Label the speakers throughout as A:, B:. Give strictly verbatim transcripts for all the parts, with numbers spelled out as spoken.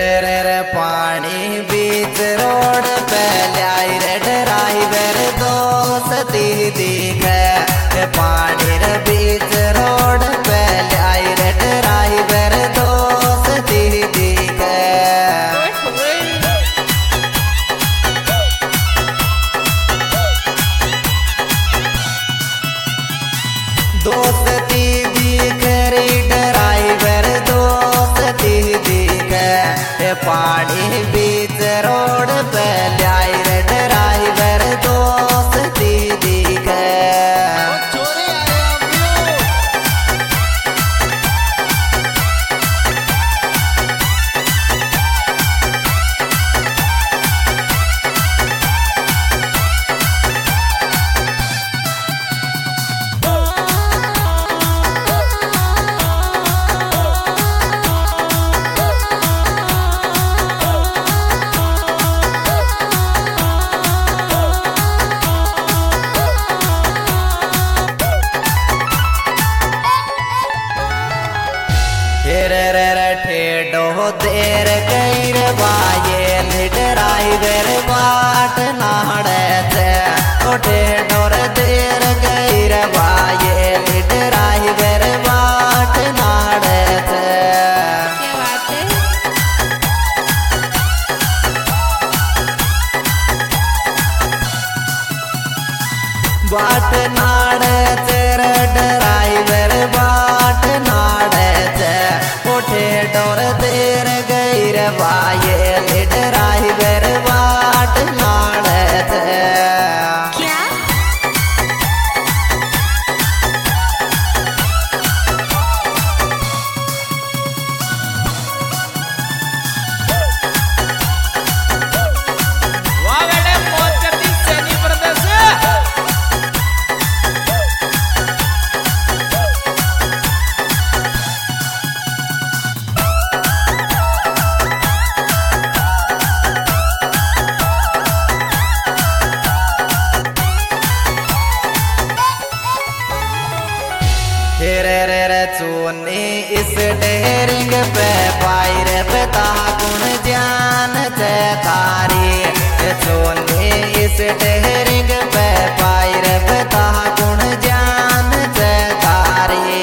A: रे रे पानी बीच रोड पे लाई रे ड्राइवर दोस्ती दिखे पानी रे बीच रोड पे लाई रे ड्राइवर दोस्ती दिखे दोस्ती दिखे रे ड्राइवर दोस्ती दिखे पानी बीच रोड पे लाई रे ड्राइवर दोस्ती दिखे रे रे रे ठेडो देर कैर बाये ड्राइवर बाट नाड़े थे ओ ठेडो देर कैर बाये ड्राइवर बाट नाड़े थे बाट नाड़े तेरे ड्राइवर बाट नाड़े थे उठे डोर देर गई रे बाये ड्राइवर बाट नाड़े थे क्या रे रे रे चूनी इस डेरिंग पे पाई रे बता गुण जान से तारी चूनी इस डेरिंग पे पाई रे बता गुण जान से तारी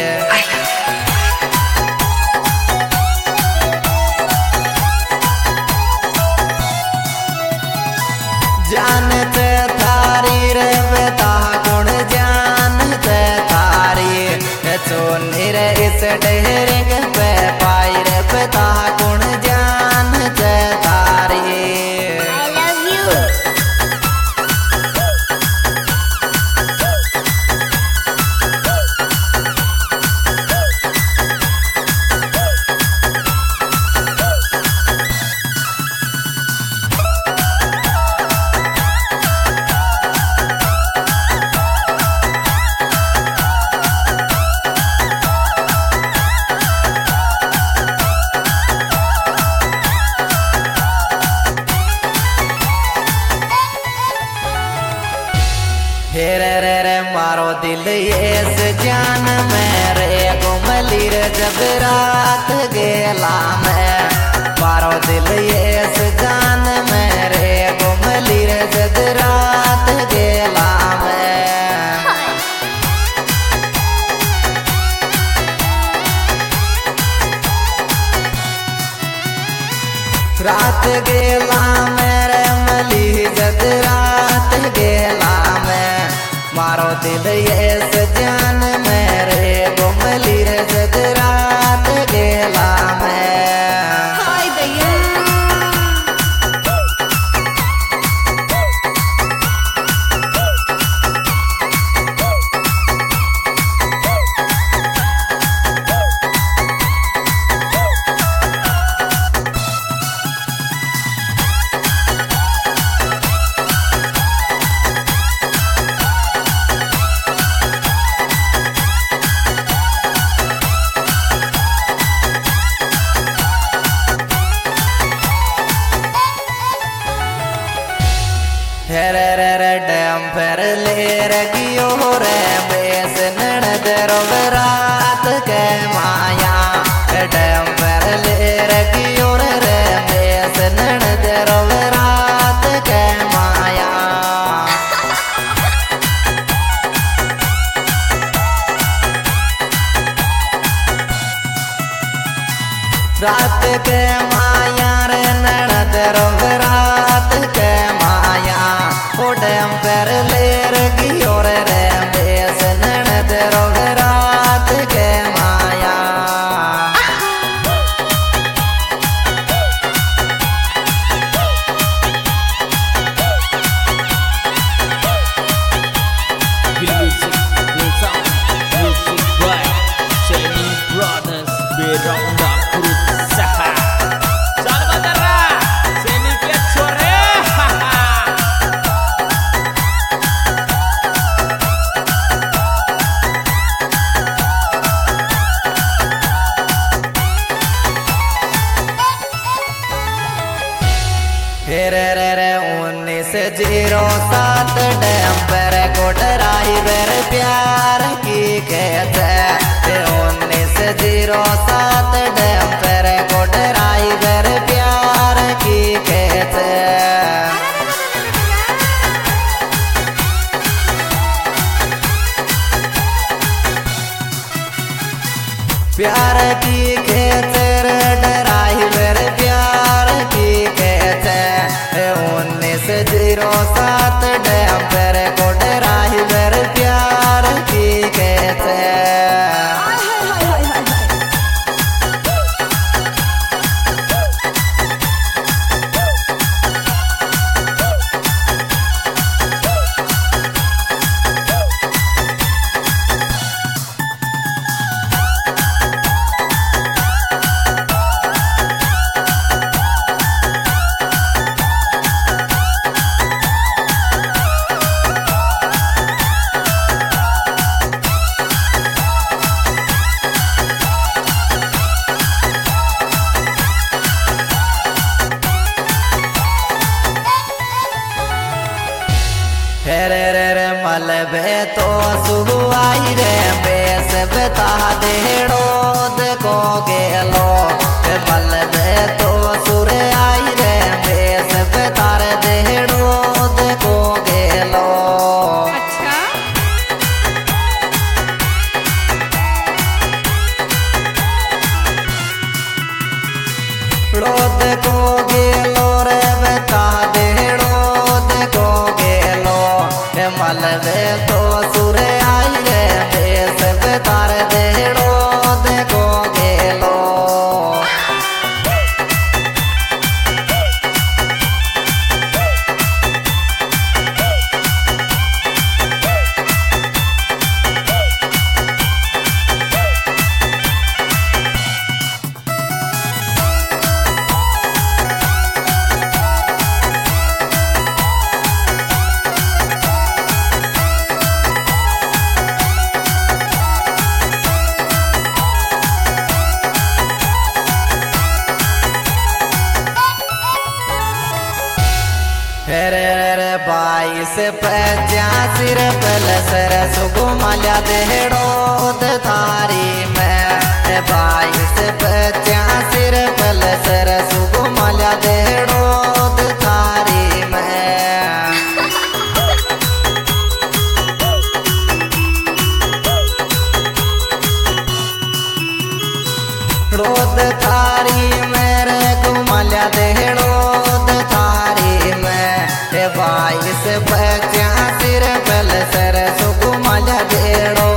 A: जान से तारी रे बता गुण जान से तारी चोनी रे इस डेरिंग पे पाई रे बता गुण जान से तारी I love you रे रे रे मारो दिल ये जान मेरे गुमली रे जब रात गेला में मारो दिल ये जान मेरे गुमली रे जब रात गेला में रात गेला मेरे मली जब रात गेला में मारो दिल ये जान मेरे गुमली रे जद रात गेला में हाय दैया रे रे रे डैम पर ले रगियो रे बेस नड़ दरो रात के माया डैम पर ले रगियो रे के माया रे ननद रोगरात के माया उड़म पर लेर गियोर रे बेस ननद रोगरात के माया
B: Music, music, music by Chinese Brothers Beranda Berusaha. Selamat datang, seni Piat sore.
A: रे रे रे उन्नीस जीरो सात डैम पर कोटराई बेर प्यार की कहते उन्नीस जीरो सात डैम पर कोटराई बेर प्यार की कहते प्यार की कहते डराई बेर प्यार की कहते उन्नीस जीरो सात डैम पर कोटराई बेर प्यार की कहते रे रे रे मलबे तो सुगुआई रे बेस बता देड़ो देखो गेलो मलबे तो सुरे आई रे बेस बता देड़ो देखो गेलो रो देखो गेलो रे बता देड़ो देखो गेलो मलबे तो सुरे आई रे बेस बेतार देड़ो देखो गेलो रे रे बाईस पचासी रे पलसर सुगुमाल्या देड़ो थारी में बाईस पचासी रे पलसर सुगुमाल्या देड़ो थारी में रोद थारी मेरे गुमाल्या देड़ो थारी में बाईस पचासी रे पलसर सुगुमाल्या देड़ो